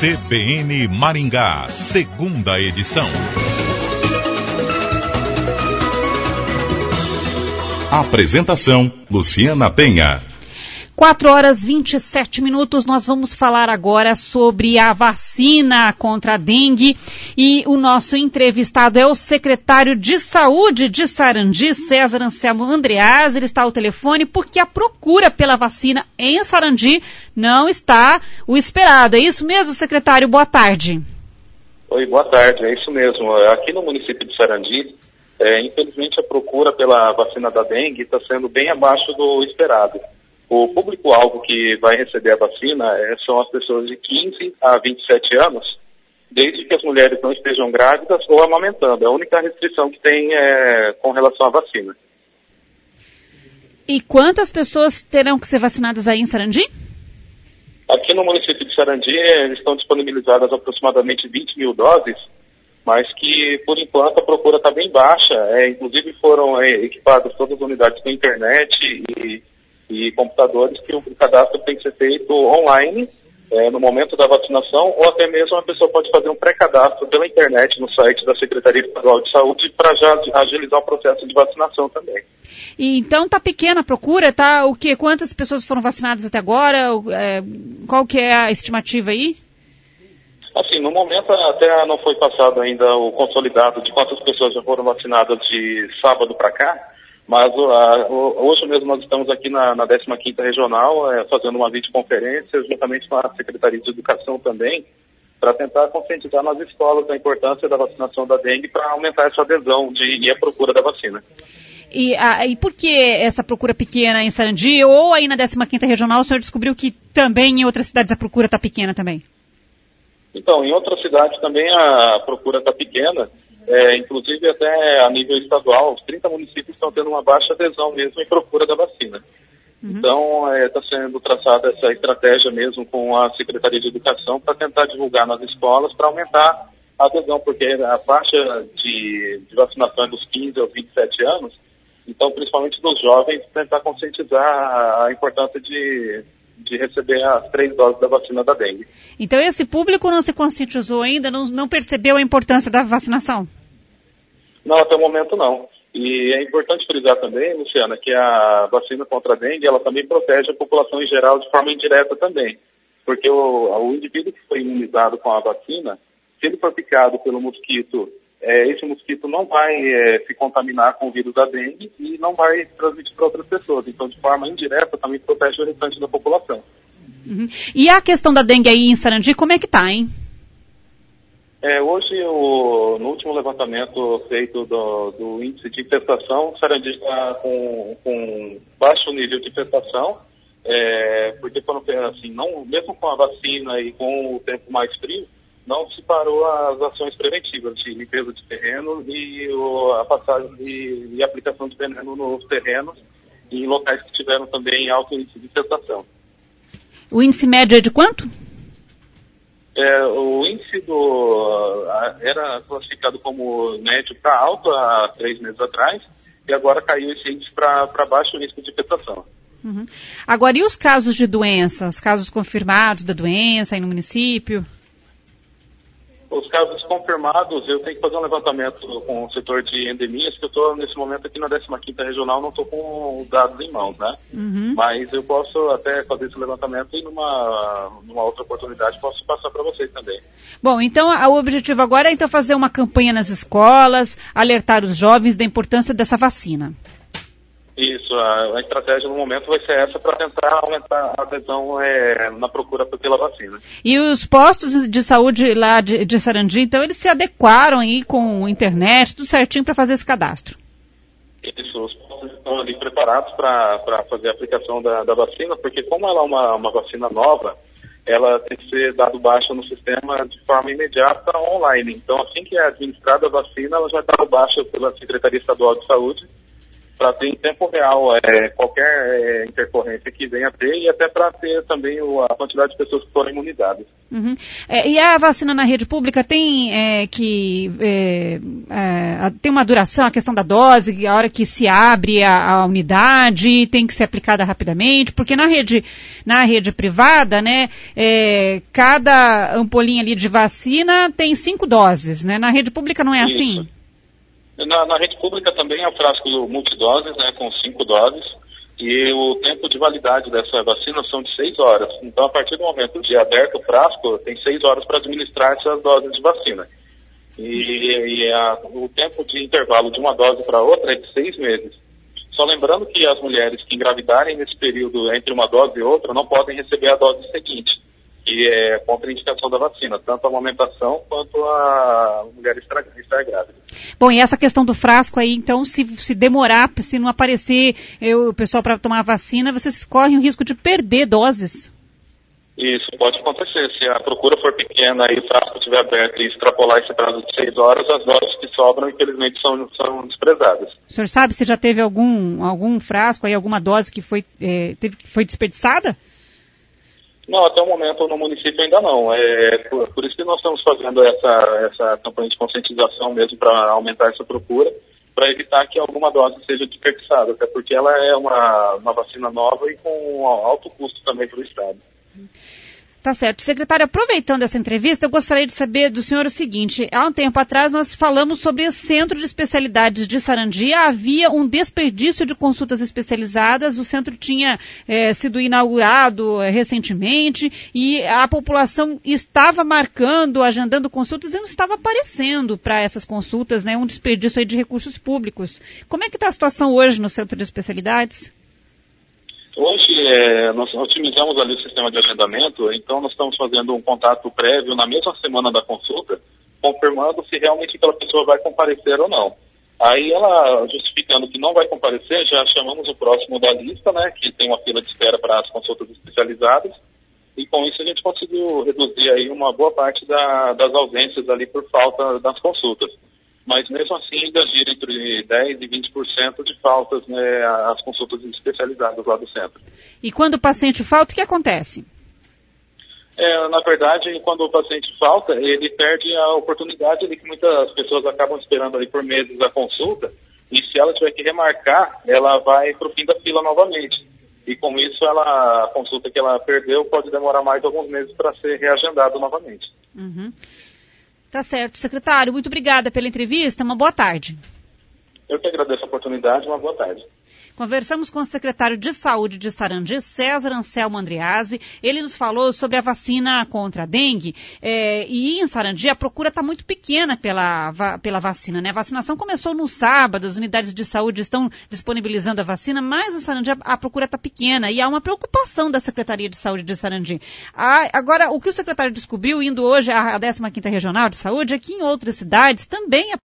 CBN Maringá, segunda edição. Apresentação, Luciana Penha. 4h27, nós vamos falar agora sobre a vacina contra a dengue e o nosso entrevistado é o secretário de Saúde de Sarandi, César Anselmo Andreas. Ele está ao telefone porque a procura pela vacina em Sarandi não está o esperado. É isso mesmo, secretário? Boa tarde. Oi, boa tarde, é isso mesmo. Aqui no município de Sarandi, infelizmente a procura pela vacina da dengue está sendo bem abaixo do esperado. O público-alvo que vai receber a vacina são as pessoas de 15 a 27 anos, desde que as mulheres não estejam grávidas ou amamentando. É a única restrição que tem com relação à vacina. E quantas pessoas terão que ser vacinadas aí em Sarandi? Aqui no município de Sarandi estão disponibilizadas aproximadamente 20 mil doses, mas que, por enquanto, a procura está bem baixa. Inclusive foram equipadas todas as unidades com internet e computadores que o cadastro tem que ser feito online no momento da vacinação, ou até mesmo a pessoa pode fazer um pré-cadastro pela internet no site da Secretaria Estadual de Saúde para já agilizar o processo de vacinação também. E então está pequena a procura, tá? O quê? Quantas pessoas foram vacinadas até agora? Qual que é a estimativa aí? Assim, no momento até não foi passado ainda o consolidado de quantas pessoas já foram vacinadas de sábado para cá. Mas hoje mesmo nós estamos aqui na 15ª Regional fazendo uma videoconferência juntamente com a Secretaria de Educação também, para tentar conscientizar nas escolas da importância da vacinação da dengue para aumentar essa adesão e a procura da vacina. E por que essa procura pequena em Sarandi ou aí na 15ª Regional o senhor descobriu que também em outras cidades a procura está pequena também? Então, em outras cidades também a procura está pequena, inclusive até a nível estadual, os 30 municípios estão tendo uma baixa adesão mesmo em procura da vacina. Uhum. Então, está sendo traçada essa estratégia mesmo com a Secretaria de Educação para tentar divulgar nas escolas para aumentar a adesão, porque a faixa de vacinação é dos 15 aos 27 anos, então principalmente dos jovens, tentar conscientizar a importância de receber as 3 doses da vacina da dengue. Então esse público não se conscientizou ainda, não percebeu a importância da vacinação? Não, até o momento não. E é importante frisar também, Luciana, que a vacina contra a dengue, ela também protege a população em geral de forma indireta também. Porque o indivíduo que foi imunizado com a vacina, se ele for picado pelo mosquito, esse mosquito não vai se contaminar com o vírus da dengue e não vai transmitir para outras pessoas. Então, de forma indireta, também protege o restante da população. Uhum. E a questão da dengue aí em Sarandi, como é que está, hein? Hoje, no último levantamento feito do índice de infestação, Sarandi está com baixo nível de infestação, porque assim, mesmo com a vacina e com o tempo mais frio, não se parou as ações preventivas de limpeza de terreno e a passagem e aplicação de veneno nos terrenos e em locais que tiveram também alto índice de infestação. O índice médio é de quanto? O índice era classificado como médio para alto há 3 meses atrás e agora caiu esse índice para baixo risco de infestação. Uhum. Agora, e os casos de doenças, casos confirmados da doença aí no município? Os casos confirmados, eu tenho que fazer um levantamento com o setor de endemias, que eu estou nesse momento aqui na 15ª Regional, não estou com os dados em mãos, né? Uhum. Mas eu posso até fazer esse levantamento e numa outra oportunidade posso passar para vocês também. Bom, então o objetivo agora é fazer uma campanha nas escolas, alertar os jovens da importância dessa vacina. Isso, a estratégia no momento vai ser essa para tentar aumentar a adesão na procura pela vacina. E os postos de saúde lá de Sarandi, então eles se adequaram aí com internet, tudo certinho para fazer esse cadastro? Isso, os postos estão ali preparados para fazer a aplicação da vacina, porque como ela é uma vacina nova, ela tem que ser dado baixa no sistema de forma imediata online. Então assim que é administrada a vacina, ela já é dada baixa pela Secretaria Estadual de Saúde, para ter em tempo real qualquer intercorrência que venha a ter e até para ter também a quantidade de pessoas que forem imunizadas. Uhum. E a vacina na rede pública tem tem uma duração, a questão da dose, a hora que se abre a unidade, tem que ser aplicada rapidamente, porque na rede privada, né, cada ampolinha ali de vacina tem 5 doses, né? Na rede pública não é Isso. assim? Na rede pública também é o frasco multidoses, né, com 5 doses, e o tempo de validade dessa vacina são de 6 horas. Então, a partir do momento de aberto o frasco, tem 6 horas para administrar essas doses de vacina. O tempo de intervalo de uma dose para outra é de 6 meses. Só lembrando que as mulheres que engravidarem nesse período entre uma dose e outra não podem receber a dose seguinte, que é contraindicação da vacina, tanto a amamentação quanto a mulher estar grávida. Bom, e essa questão do frasco aí, então, se demorar, se não aparecer o pessoal para tomar a vacina, vocês correm o risco de perder doses? Isso pode acontecer. Se a procura for pequena e o frasco estiver aberto e extrapolar esse prazo de 6 horas, as doses que sobram, infelizmente, são desprezadas. O senhor sabe se já teve algum frasco aí, alguma dose que foi desperdiçada? Não, até o momento no município ainda não. Por isso que nós estamos fazendo essa campanha de conscientização mesmo para aumentar essa procura, para evitar que alguma dose seja desperdiçada, até porque ela é uma vacina nova e com alto custo também para o Estado. Tá certo. Secretário, aproveitando essa entrevista, eu gostaria de saber do senhor o seguinte. Há um tempo atrás nós falamos sobre o Centro de Especialidades de Sarandi. Havia um desperdício de consultas especializadas. O centro tinha sido inaugurado recentemente e a população estava marcando, agendando consultas e não estava aparecendo para essas consultas, né? Um desperdício aí de recursos públicos. Como é que está a situação hoje no Centro de Especialidades? Hoje, nós otimizamos ali o sistema de agendamento, então nós estamos fazendo um contato prévio na mesma semana da consulta, confirmando se realmente aquela pessoa vai comparecer ou não. Aí ela, justificando que não vai comparecer, já chamamos o próximo da lista, né, que tem uma fila de espera para as consultas especializadas, e com isso a gente conseguiu reduzir aí uma boa parte das ausências ali por falta das consultas. Mas mesmo assim ainda gira entre 10% e 20% de faltas, né, às consultas especializadas lá do centro. E quando o paciente falta, o que acontece? Na verdade, quando o paciente falta, ele perde a oportunidade ali que muitas pessoas acabam esperando ali por meses a consulta, e se ela tiver que remarcar, ela vai para o fim da fila novamente. E com isso, a consulta que ela perdeu pode demorar mais alguns meses para ser reagendada novamente. Uhum. Tá certo. Secretário, muito obrigada pela entrevista. Uma boa tarde. Eu que agradeço a oportunidade. Uma boa tarde. Conversamos com o secretário de Saúde de Sarandi, César Anselmo Andreazzi. Ele nos falou sobre a vacina contra a dengue. E em Sarandi a procura está muito pequena pela vacina, né? A vacinação começou no sábado, as unidades de saúde estão disponibilizando a vacina, mas em Sarandi a procura está pequena e há uma preocupação da Secretaria de Saúde de Sarandi. Agora, o que o secretário descobriu, indo hoje à 15ª Regional de Saúde, é que em outras cidades também